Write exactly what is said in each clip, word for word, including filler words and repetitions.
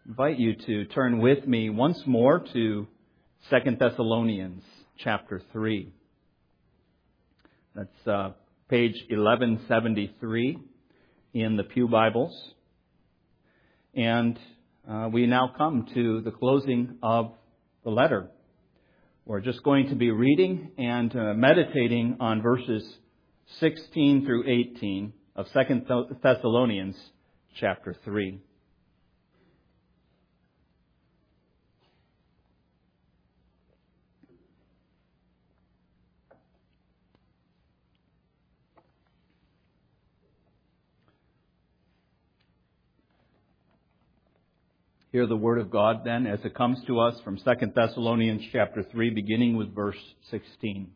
invite you to turn with me once more to Second Thessalonians chapter three. That's uh, page eleven seventy-three in the Pew Bibles. And uh, we now come to the closing of the letter. We're just going to be reading and uh, meditating on verses sixteen through eighteen of Second Thessalonians chapter three. Hear the word of God then as it comes to us from Second Thessalonians chapter three, beginning with verse sixteen.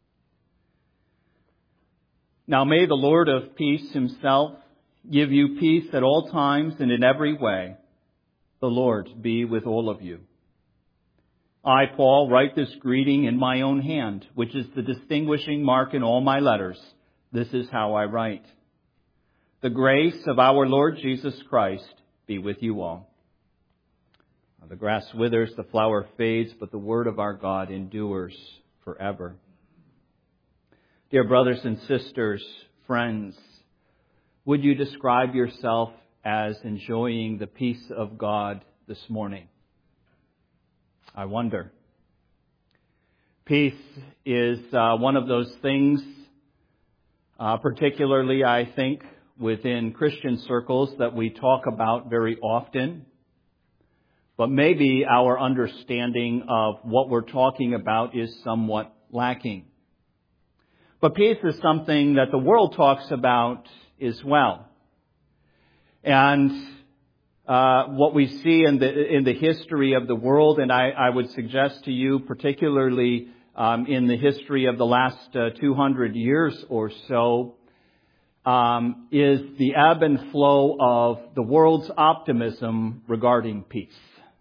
Now may the Lord of peace himself give you peace at all times and in every way. The Lord be with all of you. I, Paul, write this greeting in my own hand, which is the distinguishing mark in all my letters. This is how I write. The grace of our Lord Jesus Christ be with you all. The grass withers, the flower fades, but the word of our God endures forever. Dear brothers and sisters, friends, would you describe yourself as enjoying the peace of God this morning? I wonder. Peace is uh, one of those things, uh, particularly, I think, within Christian circles that we talk about very often. But maybe our understanding of what we're talking about is somewhat lacking. But peace is something that the world talks about as well. And uh, what we see in the in the history of the world, and I, I would suggest to you, particularly um, in the history of the last uh, two hundred years or so, um, is the ebb and flow of the world's optimism regarding peace.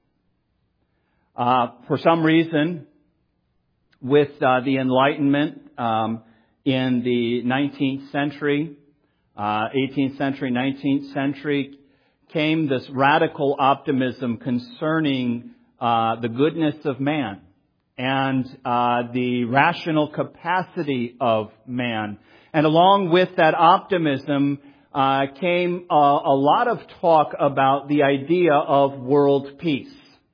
Uh, for some reason, with uh, the Enlightenment um, in the nineteenth century, uh, eighteenth century, nineteenth century, came this radical optimism concerning uh, the goodness of man and uh, the rational capacity of man. And along with that optimism uh, came a, a lot of talk about the idea of world peace.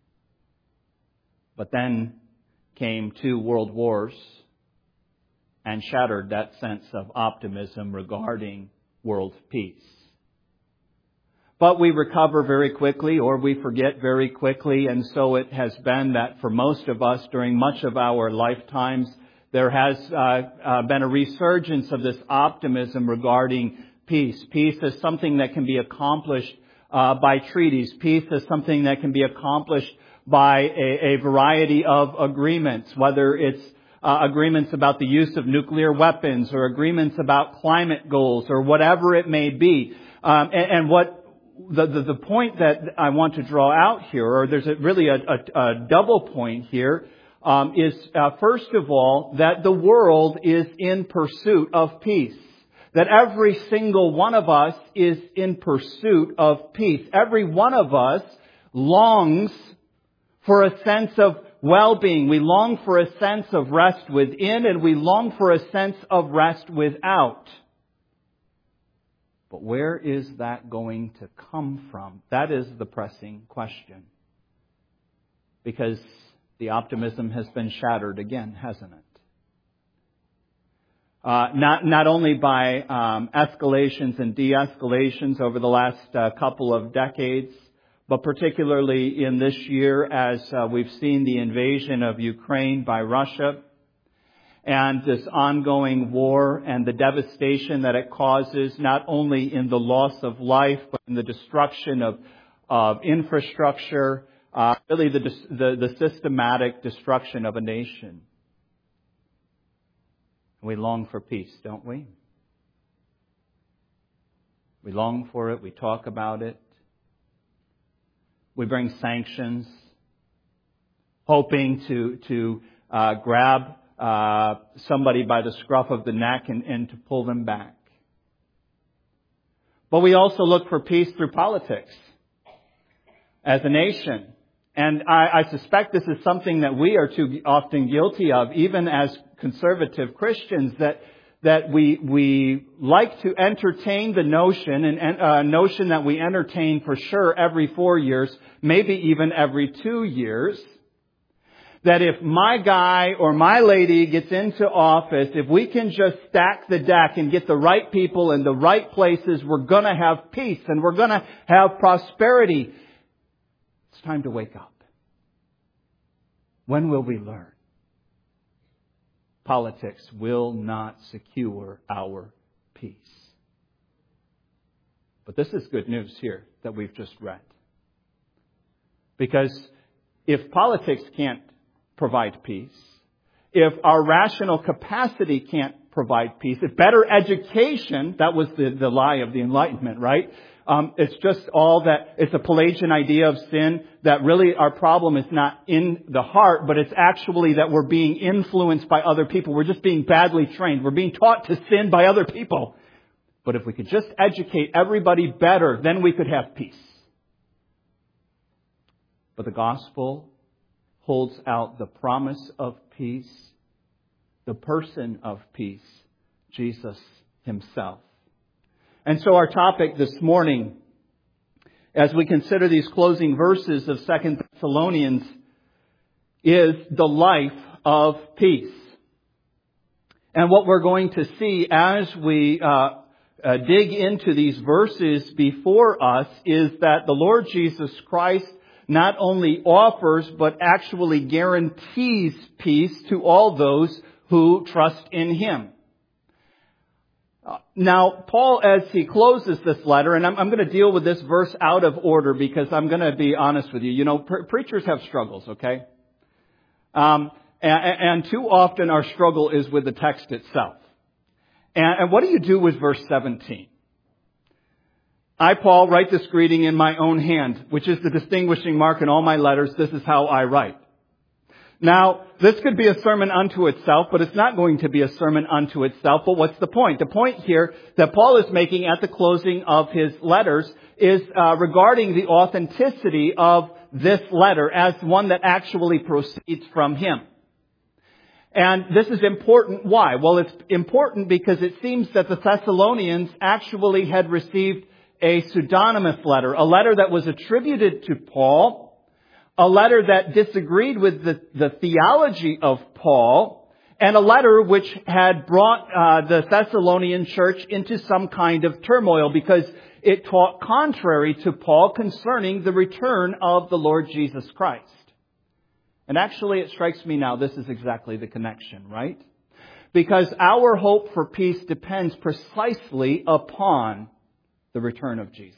But then came two world wars and shattered that sense of optimism regarding world peace. But we recover very quickly, or we forget very quickly, and so it has been that for most of us during much of our lifetimes, there has uh, uh, been a resurgence of this optimism regarding peace. Peace is something that can be accomplished uh, by treaties. Peace is something that can be accomplished by a, a variety of agreements, whether it's uh, agreements about the use of nuclear weapons or agreements about climate goals or whatever it may be. Um, and, and what the, the, the point that I want to draw out here, or there's a, really a, a, a double point here, um, is uh, first of all that the world is in pursuit of peace. That every single one of us is in pursuit of peace. Every one of us longs for a sense of well-being. We long for a sense of rest within, and we long for a sense of rest without. But where is that going to come from? That is the pressing question. Because the optimism has been shattered again, hasn't it? Uh, not, not only by um, escalations and de-escalations over the last uh, couple of decades, but particularly in this year as uh, we've seen the invasion of Ukraine by Russia and this ongoing war and the devastation that it causes, not only in the loss of life, but in the destruction of, of infrastructure, uh, really the, the, the systematic destruction of a nation. We long for peace, don't we? We long for it. We talk about it. We bring sanctions, hoping to to uh, grab uh, somebody by the scruff of the neck and, and to pull them back. But we also look for peace through politics. as a nation. And I, I suspect this is something that we are too often guilty of, even as conservative Christians, that that we we like to entertain the notion, and a uh, notion that we entertain for sure every four years, maybe even every two years, that if my guy or my lady gets into office, if we can just stack the deck and get the right people in the right places, we're going to have peace and we're going to have prosperity. It's time to wake up. When will we learn? Politics will not secure our peace. But this is good news here that we've just read. Because if politics can't provide peace, if our rational capacity can't provide peace, if better education, that was the, the lie of the Enlightenment, right? Um, it's just all that, it's a Pelagian idea of sin, that really our problem is not in the heart, but it's actually that we're being influenced by other people. We're just being badly trained. We're being taught to sin by other people. But if we could just educate everybody better, then we could have peace. But the gospel holds out the promise of peace, the person of peace, Jesus Himself. And so our topic this morning, as we consider these closing verses of Second Thessalonians, is the life of peace. And what we're going to see as we uh, uh, dig into these verses before us is that the Lord Jesus Christ not only offers, but actually guarantees peace to all those who trust in Him. Now, Paul, as he closes this letter, and I'm, I'm going to deal with this verse out of order because I'm going to be honest with you. You know, pre- preachers have struggles, okay? Um, and, and too often our struggle is with the text itself. And, and what do you do with verse seventeen? I, Paul, write this greeting in my own hand, which is the distinguishing mark in all my letters. This is how I write. Now, this could be a sermon unto itself, but it's not going to be a sermon unto itself. But what's the point? The point here that Paul is making at the closing of his letters is uh, regarding the authenticity of this letter as one that actually proceeds from him. And this is important. Why? Well, it's important because it seems that the Thessalonians actually had received a pseudonymous letter, a letter that was attributed to Paul, a letter that disagreed with the, the theology of Paul, and a letter which had brought uh, the Thessalonian church into some kind of turmoil because it taught contrary to Paul concerning the return of the Lord Jesus Christ. And actually, it strikes me now, this is exactly the connection, right? Because our hope for peace depends precisely upon the return of Jesus.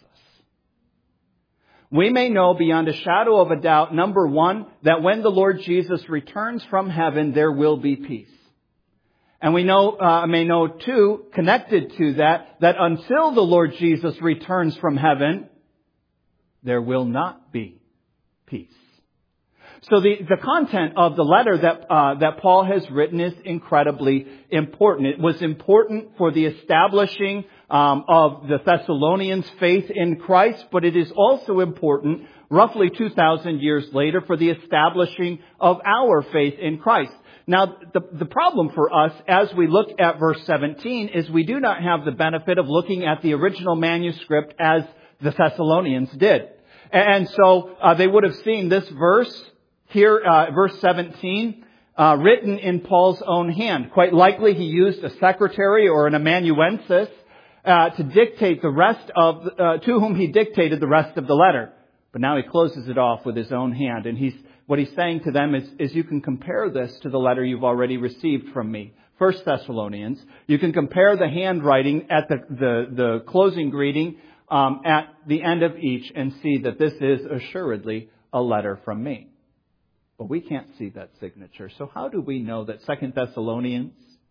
We may know beyond a shadow of a doubt, number one, that when the Lord Jesus returns from heaven, there will be peace. And we know, uh, may know too, connected to that, that until the Lord Jesus returns from heaven, there will not be peace. So the, the content of the letter that uh, that Paul has written is incredibly important. It was important for the establishing um, of the Thessalonians' faith in Christ, but it is also important, roughly two thousand years later, for the establishing of our faith in Christ. Now, the, the problem for us as we look at verse seventeen is we do not have the benefit of looking at the original manuscript as the Thessalonians did. And so uh, they would have seen this verse here, uh, verse seventeen, uh, written in Paul's own hand. Quite likely he used a secretary or an amanuensis uh, to dictate the rest of, uh, to whom he dictated the rest of the letter. But now he closes it off with his own hand. And he's, what he's saying to them is, is you can compare this to the letter you've already received from me. First Thessalonians. You can compare the handwriting at the, the, the closing greeting um, at the end of each and see that this is assuredly a letter from me. But we can't see that signature. So how do we know that Second Thessalonians,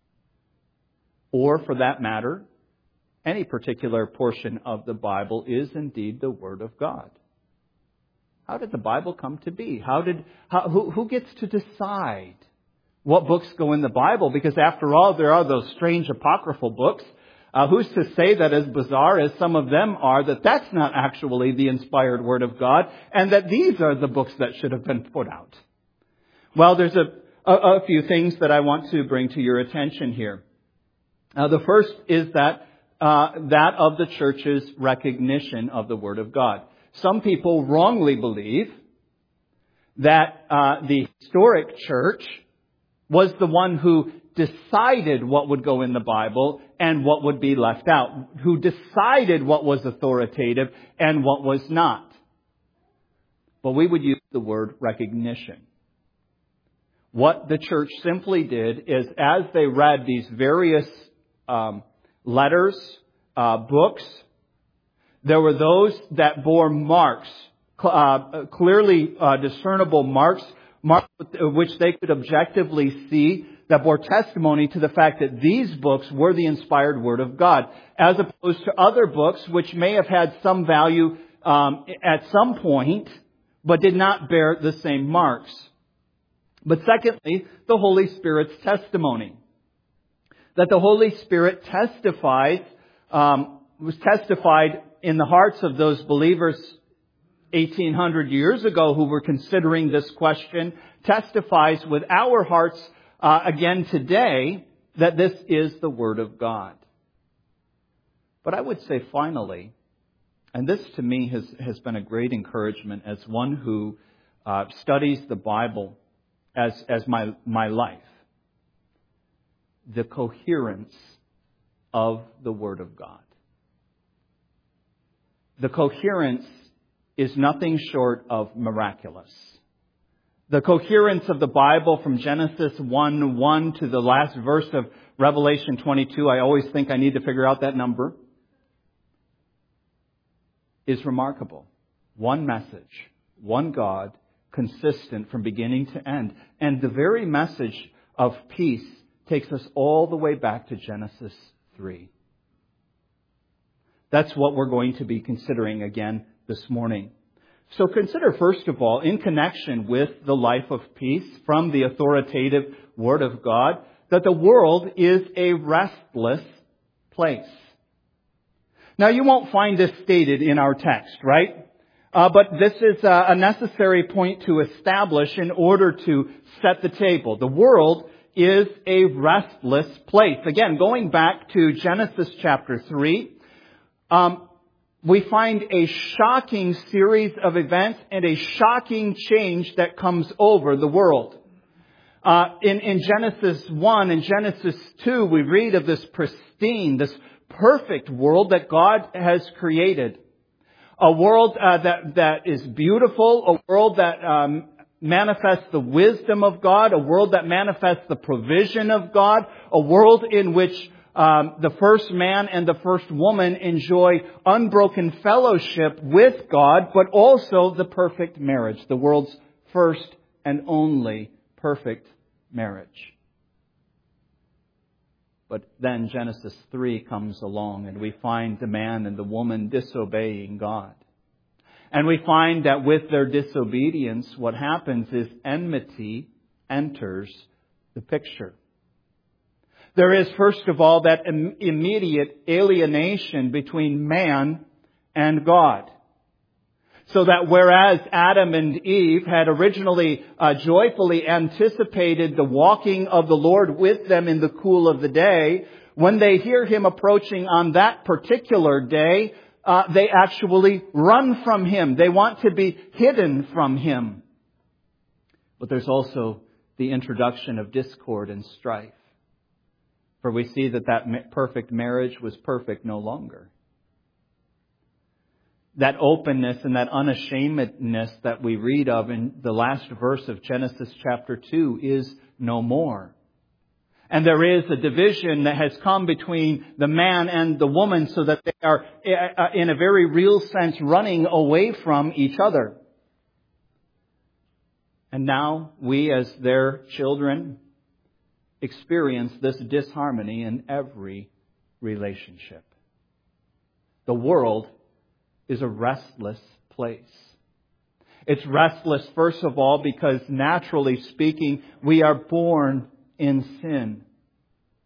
or for that matter, any particular portion of the Bible is indeed the Word of God? How did the Bible come to be? How did how, who, who gets to decide what books go in the Bible? Because after all, there are those strange apocryphal books Uh, who's to say that as bizarre as some of them are, that that's not actually the inspired Word of God, and that these are the books that should have been put out? Well, there's a, a, a few things that I want to bring to your attention here. Uh, the first is that uh, that of the church's recognition of the Word of God. Some people wrongly believe that uh, the historic church was the one who decided what would go in the Bible and what would be left out, who decided what was authoritative and what was not. But we would use the word recognition. What the church simply did is, as they read these various um, letters, uh, books, there were those that bore marks, uh, clearly uh, discernible marks, marks which they could objectively see, that bore testimony to the fact that these books were the inspired Word of God, as opposed to other books which may have had some value um, at some point, but did not bear the same marks. But secondly, the Holy Spirit's testimony. That the Holy Spirit testifies, um, was testified in the hearts of those believers eighteen hundred years ago who were considering this question, testifies with our hearts uh, again today that this is the Word of God. But I would say finally, and this to me has, has been a great encouragement as one who uh, studies the Bible as, as my, my life, the coherence of the Word of God. The coherence is nothing short of miraculous. The coherence of the Bible from Genesis one one to the last verse of Revelation twenty-two, I always think I need to figure out that number, is remarkable. One message, one God, consistent from beginning to end. And the very message of peace takes us all the way back to Genesis three. That's what we're going to be considering again this morning. So consider, first of all, in connection with the life of peace from the authoritative Word of God, that the world is a restless place. Now, you won't find this stated in our text, right? Uh, but this is uh, a necessary point to establish in order to set the table. The world is a restless place. Again, going back to Genesis chapter three, um, we find a shocking series of events and a shocking change that comes over the world. Uh, in, in Genesis one and Genesis two, we read of this pristine, this perfect world that God has created. A world uh, that, that is beautiful, a world that um, manifests the wisdom of God, a world that manifests the provision of God, a world in which Um, the first man and the first woman enjoy unbroken fellowship with God, but also the perfect marriage, the world's first and only perfect marriage. But then Genesis three comes along and we find the man and the woman disobeying God. And we find that with their disobedience, what happens is enmity enters the picture. There is, first of all, that im- immediate alienation between man and God. So that whereas Adam and Eve had originally uh, joyfully anticipated the walking of the Lord with them in the cool of the day, when they hear Him approaching on that particular day, uh, they actually run from Him. They want to be hidden from Him. But there's also the introduction of discord and strife. For we see that that perfect marriage was perfect no longer. That openness and that unashamedness that we read of in the last verse of Genesis chapter two is no more. And there is a division that has come between the man and the woman so that they are, in a very real sense, running away from each other. And now we, as their children, experience this disharmony in every relationship. The world is a restless place. It's restless, first of all, because naturally speaking, we are born in sin.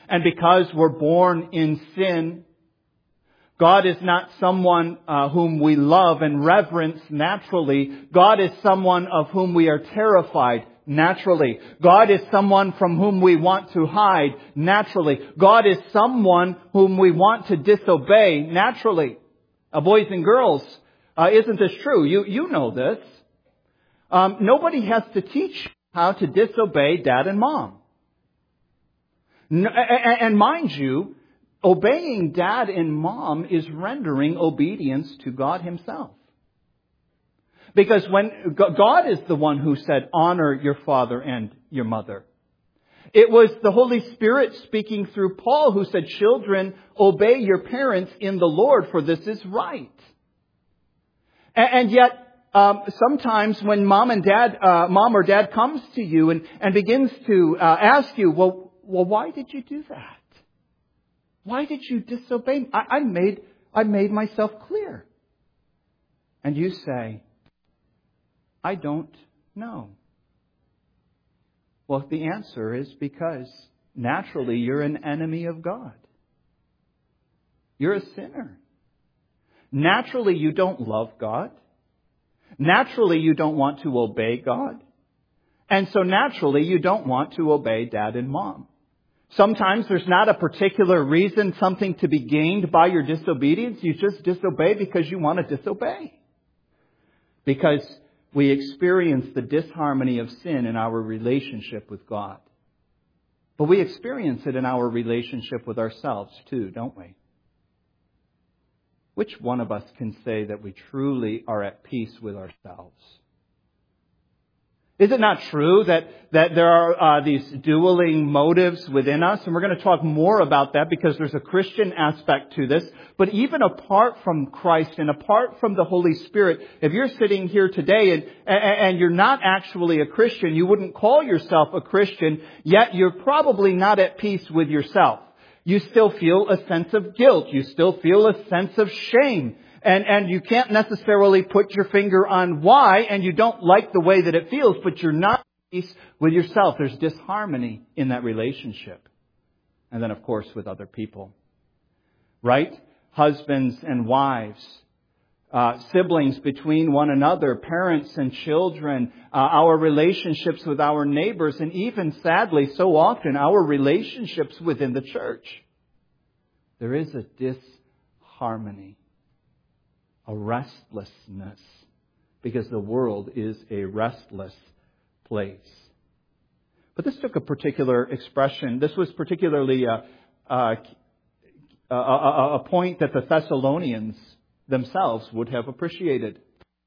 And because we're born in sin, God is not someone uh, whom we love and reverence naturally. God is someone of whom we are terrified naturally. God is someone from whom we want to hide naturally. God is someone whom we want to disobey naturally. Uh, boys and girls, uh, isn't this true? You you know this. Um, nobody has to teach how to disobey dad and mom. No, and, and mind you, obeying dad and mom is rendering obedience to God Himself. Because when God is the one who said, honor your father and your mother. It was the Holy Spirit speaking through Paul who said, children, obey your parents in the Lord, for this is right. And yet, um, sometimes when mom and dad, uh, mom or dad comes to you and, and begins to uh, ask you, well, well, why did you do that? Why did you disobey me? I, I made, I made myself clear. And you say, I don't know. Well, the answer is because naturally you're an enemy of God. You're a sinner. Naturally you don't love God. Naturally you don't want to obey God. And so naturally you don't want to obey dad and mom. Sometimes there's not a particular reason, something to be gained by your disobedience. You just disobey because you want to disobey. Because we experience the disharmony of sin in our relationship with God. But we experience it in our relationship with ourselves too, don't we? Which one of us can say that we truly are at peace with ourselves? Is it not true that, that there are uh, these dueling motives within us? And we're going to talk more about that because there's a Christian aspect to this. But even apart from Christ and apart from the Holy Spirit, if you're sitting here today and, and you're not actually a Christian, you wouldn't call yourself a Christian, yet you're probably not at peace with yourself. You still feel a sense of guilt. You still feel a sense of shame. And, and you can't necessarily put your finger on why, and you don't like the way that it feels, but you're not at peace with yourself. There's disharmony in that relationship. And then, of course, with other people. Right? Husbands and wives, uh, siblings between one another, parents and children, uh, our relationships with our neighbors, and even, sadly, so often, our relationships within the church. There is a disharmony. A restlessness, because the world is a restless place. But this took a particular expression. This was particularly a, a, a, a, a point that the Thessalonians themselves would have appreciated.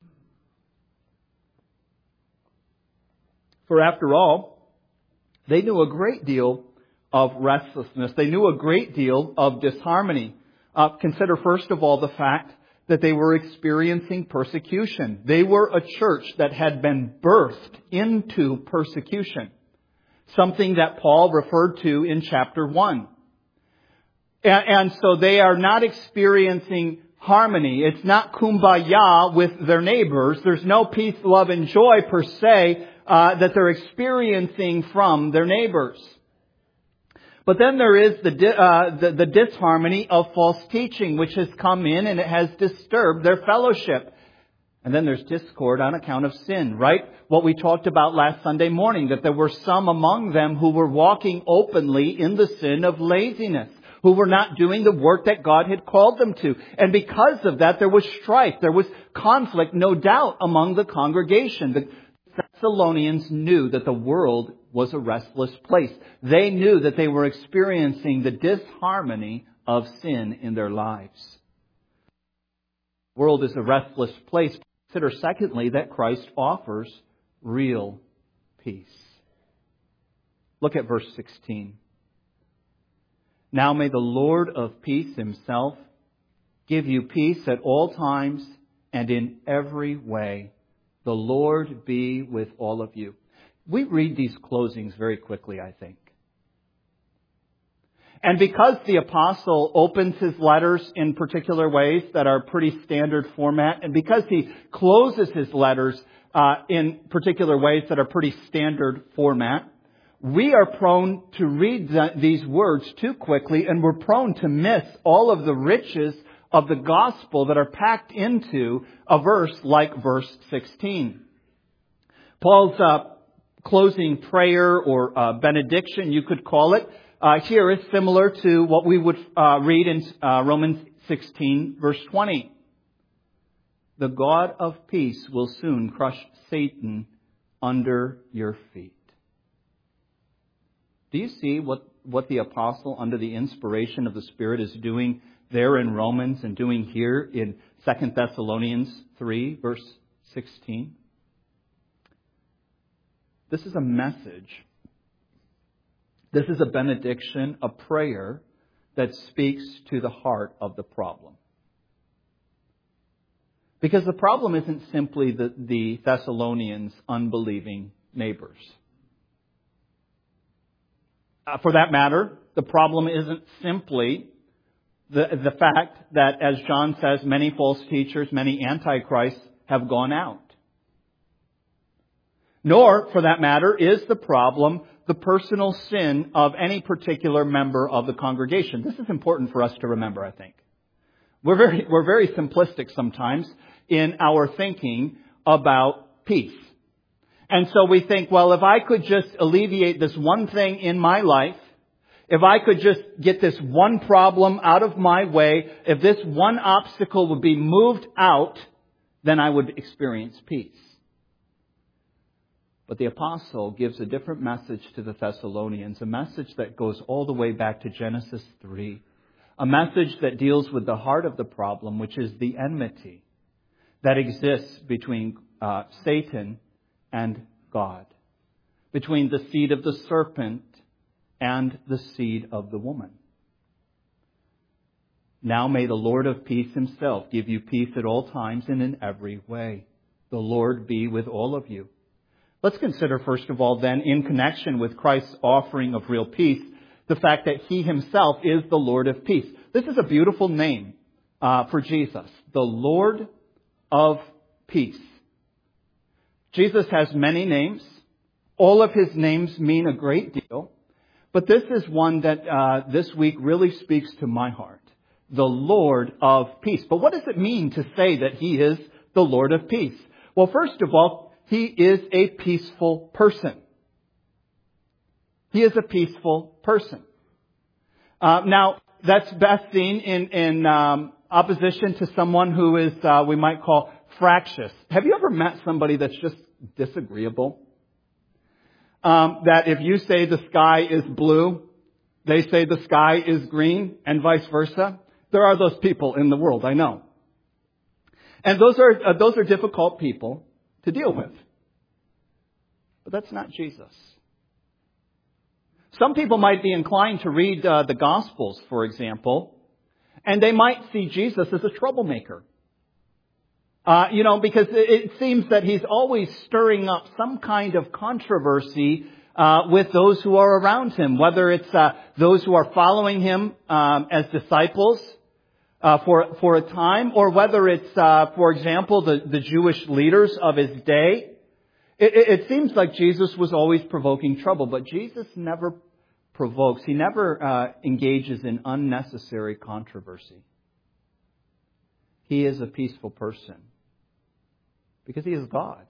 For after all, they knew a great deal of restlessness. They knew a great deal of disharmony. Uh, consider first of all the fact that they were experiencing persecution. They were a church that had been birthed into persecution. Something that Paul referred to in chapter one. And, and so they are not experiencing harmony. It's not kumbaya with their neighbors. There's no peace, love, and joy per se uh, that they're experiencing from their neighbors. But then there is the, uh, the the disharmony of false teaching, which has come in and it has disturbed their fellowship. And then there's discord on account of sin, right? What we talked about last Sunday morning, that there were some among them who were walking openly in the sin of laziness, who were not doing the work that God had called them to. And because of that, there was strife, there was conflict, no doubt, among the congregation. The Thessalonians knew that the world was a restless place. They knew that they were experiencing the disharmony of sin in their lives. The world is a restless place. Consider, secondly, that Christ offers real peace. Look at verse sixteen. Now may the Lord of peace Himself give you peace at all times and in every way. The Lord be with all of you. We read these closings very quickly, I think. And because the apostle opens his letters in particular ways that are pretty standard format, and because he closes his letters uh, in particular ways that are pretty standard format, we are prone to read the, these words too quickly, and we're prone to miss all of the riches of the gospel that are packed into a verse like verse sixteen. Paul's uh, closing prayer or uh, benediction, you could call it, uh, here is similar to what we would uh, read in uh, Romans sixteen, verse twenty. The God of peace will soon crush Satan under your feet. Do you see what, what the apostle, under the inspiration of the Spirit, is doing there in Romans and doing here in Second Thessalonians three, verse sixteen? This is a message. This is a benediction, a prayer that speaks to the heart of the problem. Because the problem isn't simply the, the Thessalonians' unbelieving neighbors. Uh, for that matter, the problem isn't simply the, the fact that, as John says, many false teachers, many antichrists have gone out. Nor, for that matter, is the problem the personal sin of any particular member of the congregation. This is important for us to remember, I think. We're very, we're very simplistic sometimes in our thinking about peace. And so we think, well, if I could just alleviate this one thing in my life, if I could just get this one problem out of my way, if this one obstacle would be moved out, then I would experience peace. But the apostle gives a different message to the Thessalonians, a message that goes all the way back to Genesis three, a message that deals with the heart of the problem, which is the enmity that exists between uh, Satan and God, between the seed of the serpent and the seed of the woman. Now may the Lord of peace himself give you peace at all times and in every way. The Lord be with all of you. Let's consider, first of all, then, in connection with Christ's offering of real peace, the fact that he himself is the Lord of peace. This is a beautiful name uh, for Jesus, the Lord of peace. Jesus has many names. All of his names mean a great deal. But this is one that uh, this week really speaks to my heart. The Lord of peace. But what does it mean to say that he is the Lord of peace? Well, first of all, he is a peaceful person. He is a peaceful person. Uh, now, that's best seen in, in um, opposition to someone who is, uh, we might call, fractious. Have you ever met somebody that's just disagreeable? Um, that if you say the sky is blue, they say the sky is green, and vice versa. There are those people in the world, I know. And those are uh, those are difficult people to deal with. But that's not Jesus. Some people might be inclined to read uh, the Gospels, for example, and they might see Jesus as a troublemaker. Uh, you know, because it seems that he's always stirring up some kind of controversy uh, with those who are around him, whether it's uh, those who are following him um, as disciples uh, for for a time, or whether it's, uh, for example, the, the Jewish leaders of his day. It, it, it seems like Jesus was always provoking trouble, but Jesus never provokes. He never uh, engages in unnecessary controversy. He is a peaceful person because he is God.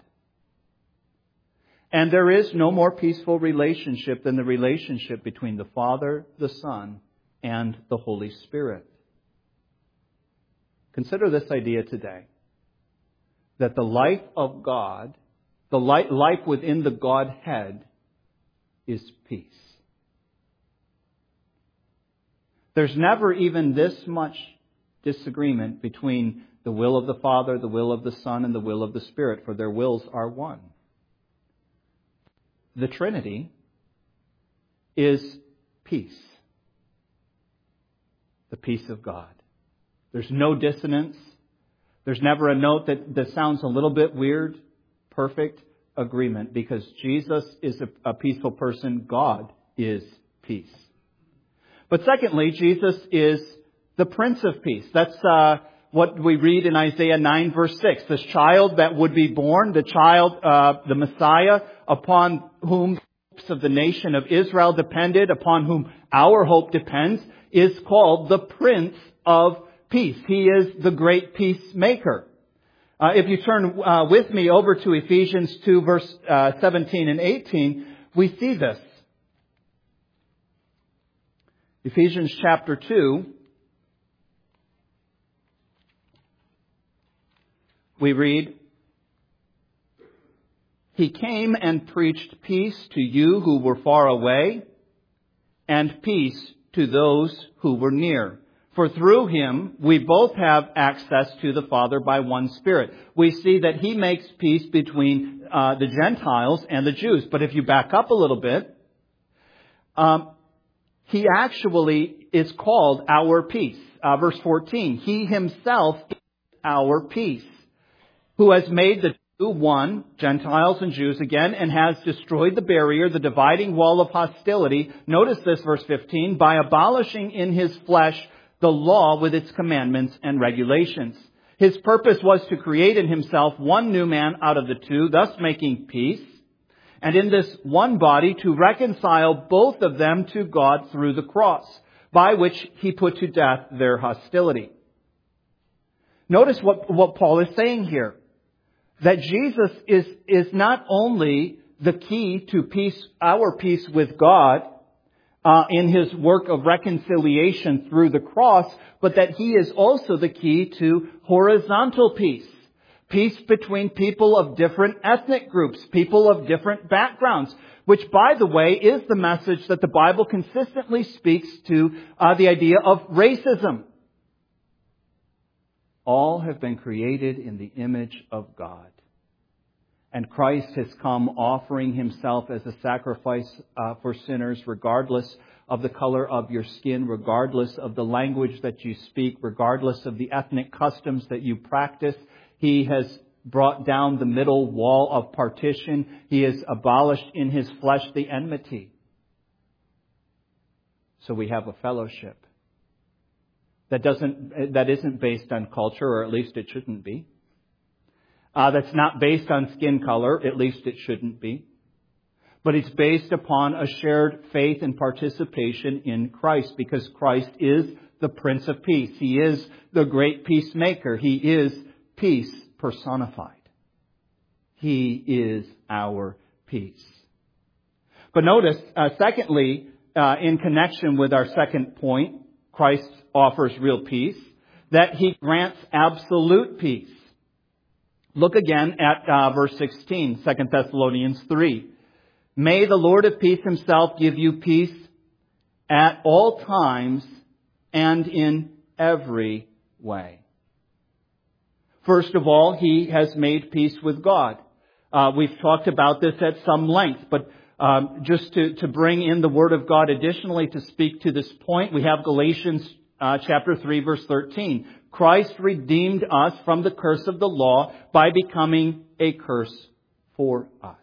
And there is no more peaceful relationship than the relationship between the Father, the Son, and the Holy Spirit. Consider this idea today, that the life of God, the life within the Godhead, is peace. There's never even this much disagreement between the will of the Father, the will of the Son, and the will of the Spirit, for their wills are one. The Trinity is peace. The peace of God. There's no dissonance. There's never a note that, that sounds a little bit weird. Perfect agreement, because Jesus is a, a peaceful person. God is peace. But secondly, Jesus is the Prince of Peace. That's uh, what we read in Isaiah nine, verse six. This child that would be born, the child, uh, the Messiah, upon whom hopes of the nation of Israel depended, upon whom our hope depends, is called the Prince of Peace. He is the great peacemaker. Uh, if you turn uh, with me over to Ephesians two, verse uh, seventeen and eighteen, we see this. Ephesians chapter two, we read, He came and preached peace to you who were far away, and peace to those who were near. For through Him we both have access to the Father by one Spirit. We see that He makes peace between uh, the Gentiles and the Jews. But if you back up a little bit, um, He actually is called our peace. Uh, verse fourteen, He Himself is our peace, who has made the two one, Gentiles and Jews again, and has destroyed the barrier, the dividing wall of hostility. Notice this, verse fifteen, by abolishing in His flesh the law with its commandments and regulations. His purpose was to create in Himself one new man out of the two, thus making peace, and in this one body to reconcile both of them to God through the cross, by which He put to death their hostility. Notice what, what Paul is saying here. That Jesus is, is not only the key to peace, our peace with God, uh, in His work of reconciliation through the cross, but that He is also the key to horizontal peace. Peace between people of different ethnic groups, people of different backgrounds, which, by the way, is the message that the Bible consistently speaks to uh, the idea of racism. All have been created in the image of God. And Christ has come offering Himself as a sacrifice uh, for sinners, regardless of the color of your skin, regardless of the language that you speak, regardless of the ethnic customs that you practice. He has brought down the middle wall of partition. He has abolished in His flesh the enmity. So we have a fellowship that doesn't, that isn't based on culture, or at least it shouldn't be. Uh, that's not based on skin color, at least it shouldn't be. But it's based upon a shared faith and participation in Christ, because Christ is the Prince of Peace. He is the great peacemaker. He is peace personified. He is our peace. But notice, uh, secondly, uh, in connection with our second point, Christ offers real peace, that He grants absolute peace. Look again at uh, verse sixteen, Second Thessalonians three. May the Lord of peace Himself give you peace at all times and in every way. First of all, He has made peace with God. Uh, we've talked about this at some length, but um, just to, to bring in the Word of God additionally to speak to this point, we have Galatians uh, chapter three, verse thirteen. Christ redeemed us from the curse of the law by becoming a curse for us.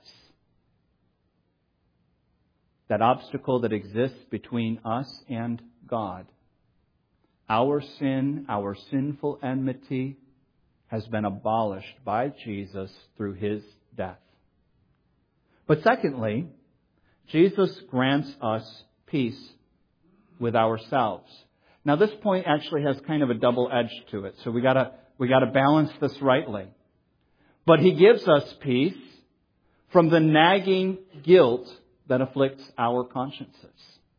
That obstacle that exists between us and God. Our sin, our sinful enmity has been abolished by Jesus through His death. But secondly, Jesus grants us peace with ourselves. Now, this point actually has kind of a double edge to it, so we gotta we gotta balance this rightly. But He gives us peace from the nagging guilt that afflicts our consciences.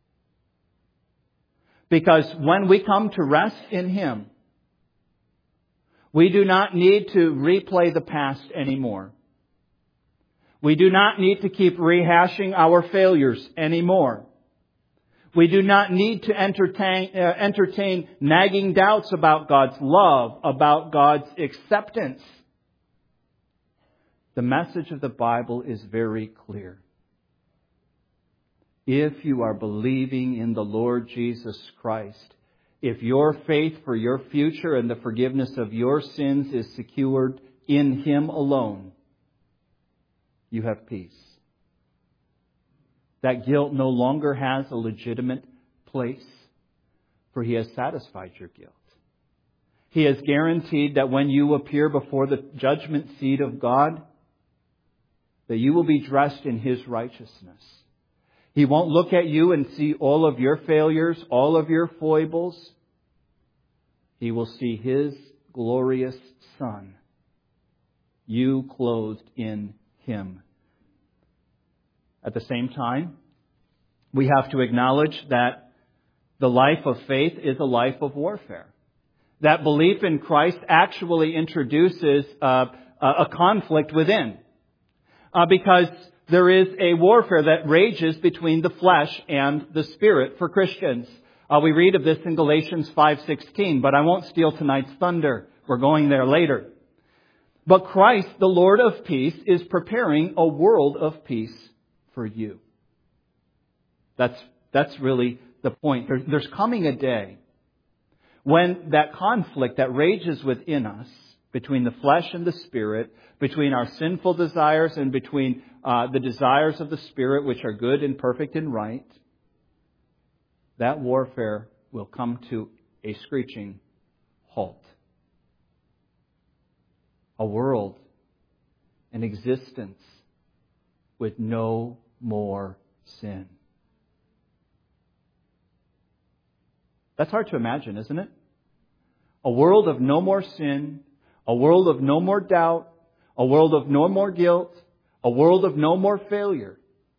Because when we come to rest in Him, we do not need to replay the past anymore. We do not need to keep rehashing our failures anymore. We do not need to entertain, uh, entertain nagging doubts about God's love, about God's acceptance. The message of the Bible is very clear. If you are believing in the Lord Jesus Christ, if your faith for your future and the forgiveness of your sins is secured in Him alone, you have peace. That guilt no longer has a legitimate place, for He has satisfied your guilt. He has guaranteed that when you appear before the judgment seat of God, that you will be dressed in His righteousness. He won't look at you and see all of your failures, all of your foibles. He will see His glorious Son, you clothed in Him. At the same time, we have to acknowledge that the life of faith is a life of warfare. That belief in Christ actually introduces uh, a conflict within. Uh, because there is a warfare that rages between the flesh and the Spirit for Christians. Uh, we read of this in Galatians five sixteen, but I won't steal tonight's thunder. We're going there later. But Christ, the Lord of peace, is preparing a world of peace for you. That's, that's really the point. There, there's coming a day when that conflict that rages within us, between the flesh and the Spirit, between our sinful desires and between uh, the desires of the Spirit, which are good and perfect and right, that warfare will come to a screeching halt. A world, an existence with no more sin. That's hard to imagine, isn't it? A world of no more sin, a world of no more doubt, a world of no more guilt, a world of no more failure.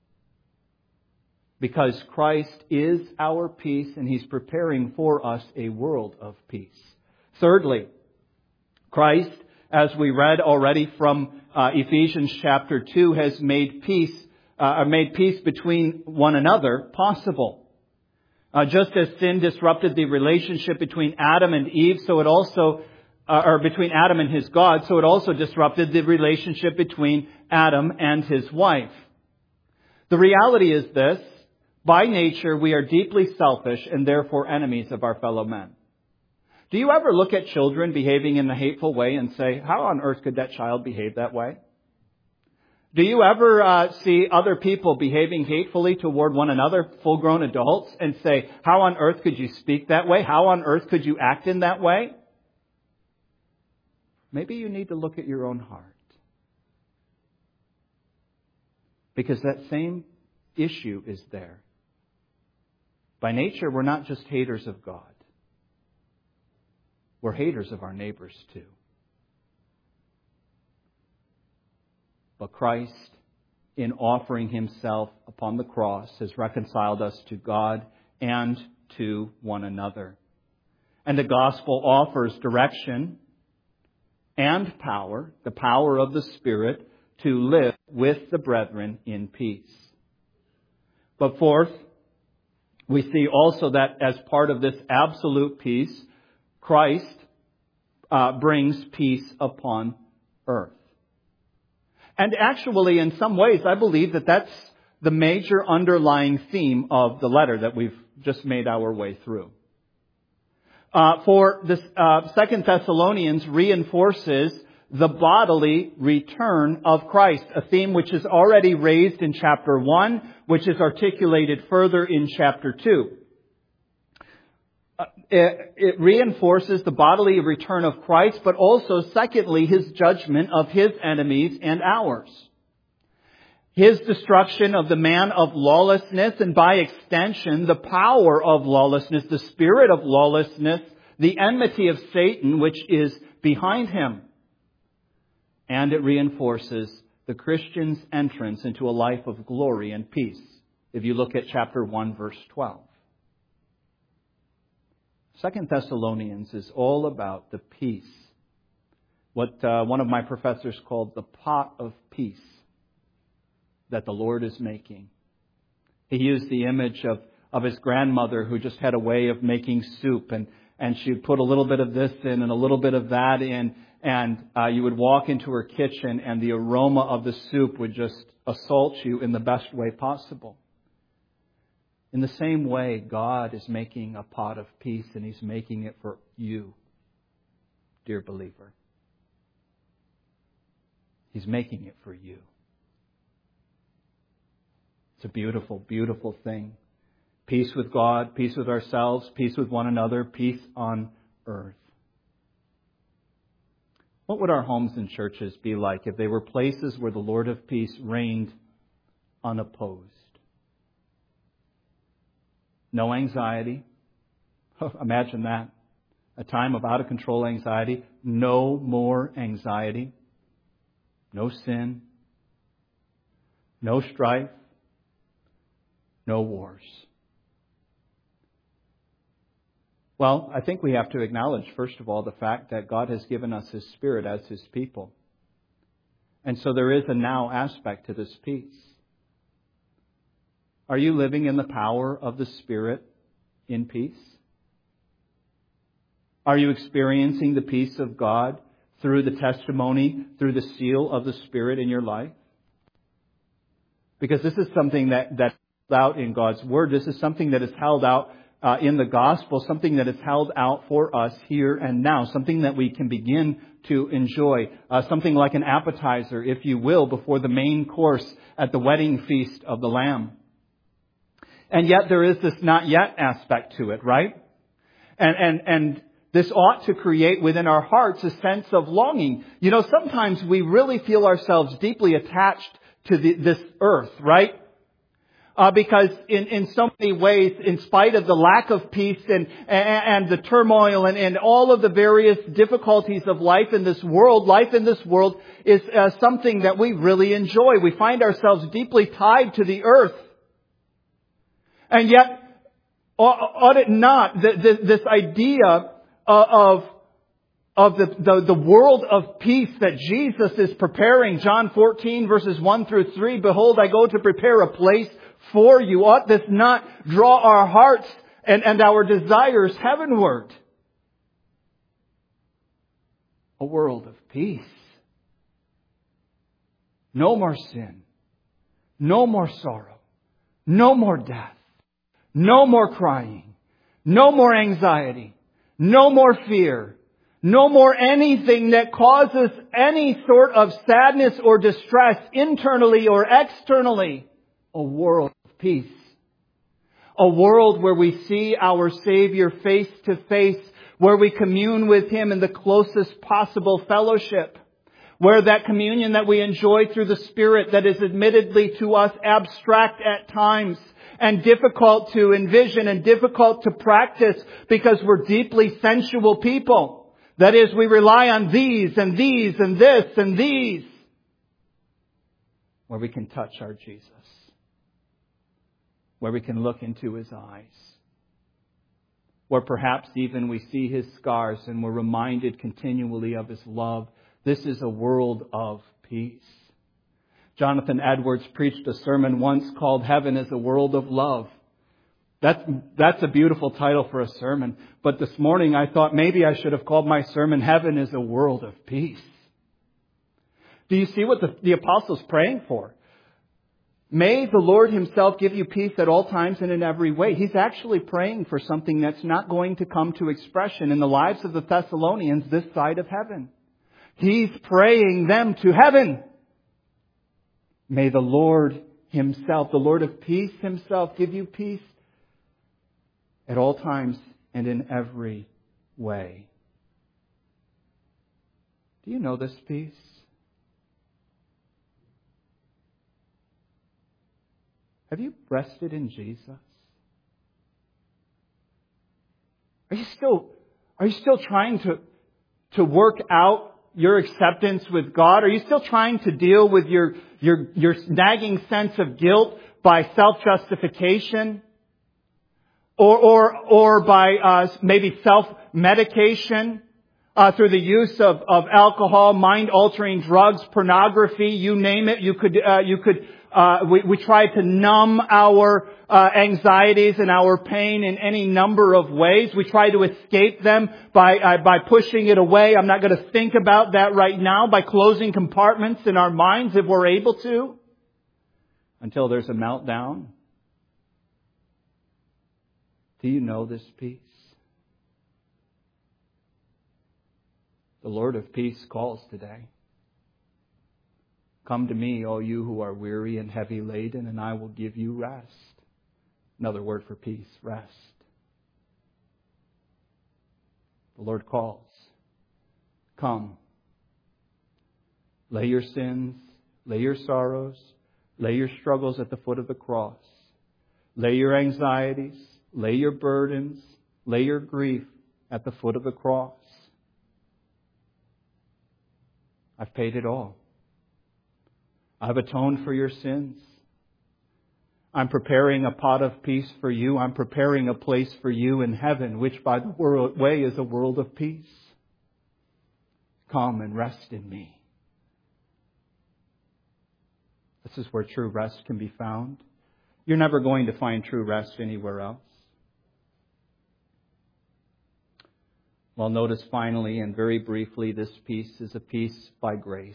Because Christ is our peace and He's preparing for us a world of peace. Thirdly, Christ, as we read already from uh, Ephesians chapter two, has made peace, uh, made peace between one another possible. Uh, just as sin disrupted the relationship between Adam and Eve, so it also Uh, or between Adam and his God, so it also disrupted the relationship between Adam and his wife. The reality is this: by nature, we are deeply selfish and therefore enemies of our fellow men. Do you ever look at children behaving in a hateful way and say, how on earth could that child behave that way? Do you ever uh, see other people behaving hatefully toward one another, full-grown adults, and say, how on earth could you speak that way? How on earth could you act in that way? Maybe you need to look at your own heart. Because that same issue is there. By nature, we're not just haters of God. We're haters of our neighbors too. But Christ, in offering Himself upon the cross, has reconciled us to God and to one another. And the gospel offers direction and power, the power of the Spirit, to live with the brethren in peace. But fourth, we see also that as part of this absolute peace, Christ uh, brings peace upon earth. And actually, in some ways, I believe that that's the major underlying theme of the letter that we've just made our way through. Uh, for this, uh, Second Thessalonians reinforces the bodily return of Christ, a theme which is already raised in chapter one, which is articulated further in chapter two. Uh, it, it reinforces the bodily return of Christ, but also, secondly, His judgment of His enemies and ours. His destruction of the man of lawlessness, and by extension, the power of lawlessness, the spirit of lawlessness, the enmity of Satan, which is behind him. And it reinforces the Christian's entrance into a life of glory and peace. If you look at chapter one, verse twelve. Second Thessalonians is all about the peace. What uh, one of my professors called the pot of peace that the Lord is making. He used the image of, of his grandmother who just had a way of making soup, and, and she'd put a little bit of this in and a little bit of that in, and uh, you would walk into her kitchen and the aroma of the soup would just assault you in the best way possible. In the same way, God is making a pot of peace, and He's making it for you, dear believer. He's making it for you. It's a beautiful, beautiful thing. Peace with God, peace with ourselves, peace with one another, peace on earth. What would our homes and churches be like if they were places where the Lord of peace reigned unopposed? No anxiety. Imagine that. A time of out of control anxiety. No more anxiety. No sin. No strife. No wars. Well, I think we have to acknowledge, first of all, the fact that God has given us His Spirit as His people. And so there is a now aspect to this peace. Are you living in the power of the Spirit in peace? Are you experiencing the peace of God through the testimony, through the seal of the Spirit in your life? Because this is something that, that's held out in God's Word. This is something that is held out uh, in the Gospel, something that is held out for us here and now, something that we can begin to enjoy, uh, something like an appetizer, if you will, before the main course at the wedding feast of the Lamb. And yet there is this not yet aspect to it, right? And, and, and this ought to create within our hearts a sense of longing. You know, sometimes we really feel ourselves deeply attached to the, this earth, right? Uh, because in, in so many ways, in spite of the lack of peace and, and, and the turmoil and, and all of the various difficulties of life in this world, life in this world is uh, something that we really enjoy. We find ourselves deeply tied to the earth. And yet, ought it not, this, this idea of, of the, the, the world of peace that Jesus is preparing, John fourteen verses one through three, behold, I go to prepare a place for you. Ought this not draw our hearts and, and our desires heavenward? A world of peace. No more sin. No more sorrow. No more death. No more crying. No more anxiety. No more fear. No more anything that causes any sort of sadness or distress internally or externally. A world of peace. A world where we see our Savior face to face, where we commune with Him in the closest possible fellowship, where that communion that we enjoy through the Spirit that is admittedly to us abstract at times and difficult to envision and difficult to practice because we're deeply sensual people. That is, we rely on these and these and this and these, where we can touch our Jesus, where we can look into His eyes, where perhaps even we see His scars and we're reminded continually of His love. This is a world of peace. Jonathan Edwards preached a sermon once called Heaven is a World of Love. That's, that's a beautiful title for a sermon. But this morning I thought maybe I should have called my sermon Heaven is a World of Peace. Do you see what the, the apostle's praying for? May the Lord Himself give you peace at all times and in every way. He's actually praying for something that's not going to come to expression in the lives of the Thessalonians this side of heaven. He's praying them to heaven. May the Lord Himself, the Lord of peace Himself, give you peace at all times and in every way. Do you know this peace? Have you rested in Jesus? Are you still, are you still trying to, to work out your acceptance with God? Are you still trying to deal with your, your, your nagging sense of guilt by self-justification? Or, or, or by, uh, maybe self-medication? Uh, through the use of, of alcohol, mind-altering drugs, pornography, you name it. You could, uh, you could, uh, we, we try to numb our, uh, anxieties and our pain in any number of ways. We try to escape them by, uh, by pushing it away. I'm not going to think about that right now, by closing compartments in our minds if we're able to, until there's a meltdown. Do you know this peace? The Lord of peace calls today. Come to me, all you who are weary and heavy laden, and I will give you rest. Another word for peace, rest. The Lord calls. Come. Lay your sins, lay your sorrows, lay your struggles at the foot of the cross. Lay your anxieties, Lay your burdens, lay your grief at the foot of the cross. I've paid it all. I've atoned for your sins. I'm preparing a pot of peace for you. I'm preparing a place for you in heaven, which by the way is a world of peace. Come and rest in me. This is where true rest can be found. You're never going to find true rest anywhere else. Well, notice finally and very briefly, this peace is a peace by grace.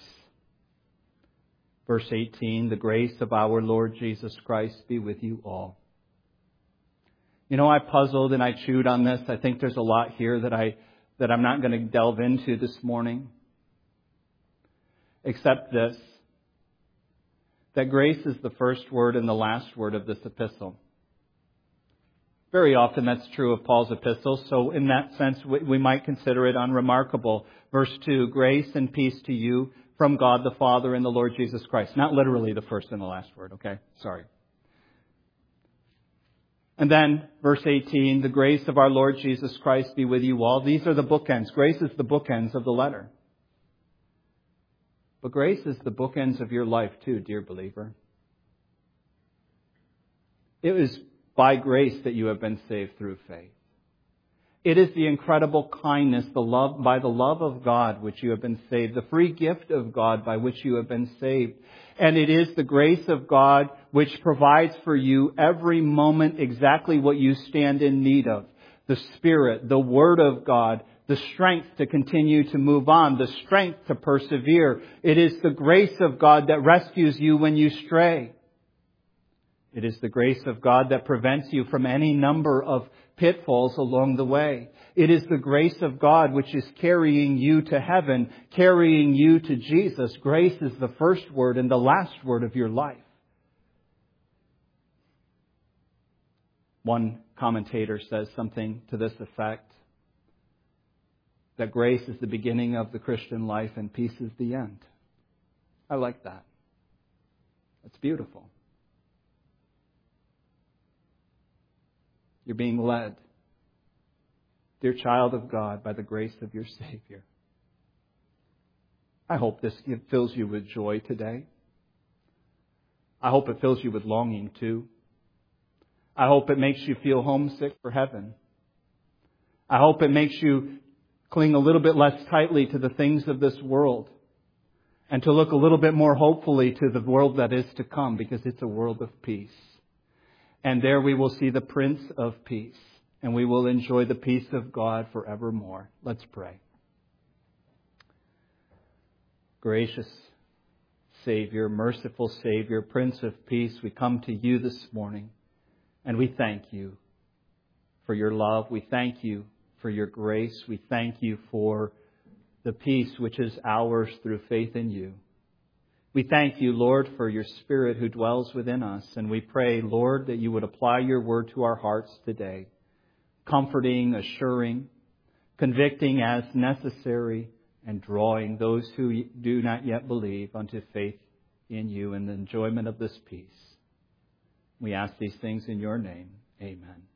Verse eighteen, the grace of our Lord Jesus Christ be with you all. You know, I puzzled and I chewed on this. I think there's a lot here that, I, that I'm not going to delve into this morning. Except this, that grace is the first word and the last word of this epistle. Very often that's true of Paul's epistles, so in that sense we, we might consider it unremarkable. Verse two, grace and peace to you from God the Father and the Lord Jesus Christ. Not literally the first and the last word, okay? Sorry. And then, verse eighteen, the grace of our Lord Jesus Christ be with you all. These are the bookends. Grace is the bookends of the letter. But grace is the bookends of your life too, dear believer. It is by grace that you have been saved through faith. It is the incredible kindness, the love, by the love of God which you have been saved, the free gift of God by which you have been saved. And it is the grace of God which provides for you every moment exactly what you stand in need of. The Spirit, the Word of God, the strength to continue to move on, the strength to persevere. It is the grace of God that rescues you when you stray. It is the grace of God that prevents you from any number of pitfalls along the way. It is the grace of God which is carrying you to heaven, carrying you to Jesus. Grace is the first word and the last word of your life. One commentator says something to this effect, that grace is the beginning of the Christian life and peace is the end. I like that. That's beautiful. You're being led, dear child of God, by the grace of your Savior. I hope this fills you with joy today. I hope it fills you with longing too. I hope it makes you feel homesick for heaven. I hope it makes you cling a little bit less tightly to the things of this world and to look a little bit more hopefully to the world that is to come, because it's a world of peace. And there we will see the Prince of Peace, and we will enjoy the peace of God forevermore. Let's pray. Gracious Savior, merciful Savior, Prince of Peace, we come to you this morning, and we thank you for your love. We thank you for your grace. We thank you for the peace which is ours through faith in you. We thank you, Lord, for your Spirit who dwells within us. And we pray, Lord, that you would apply your word to our hearts today, comforting, assuring, convicting as necessary, and drawing those who do not yet believe unto faith in you and the enjoyment of this peace. We ask these things in your name. Amen.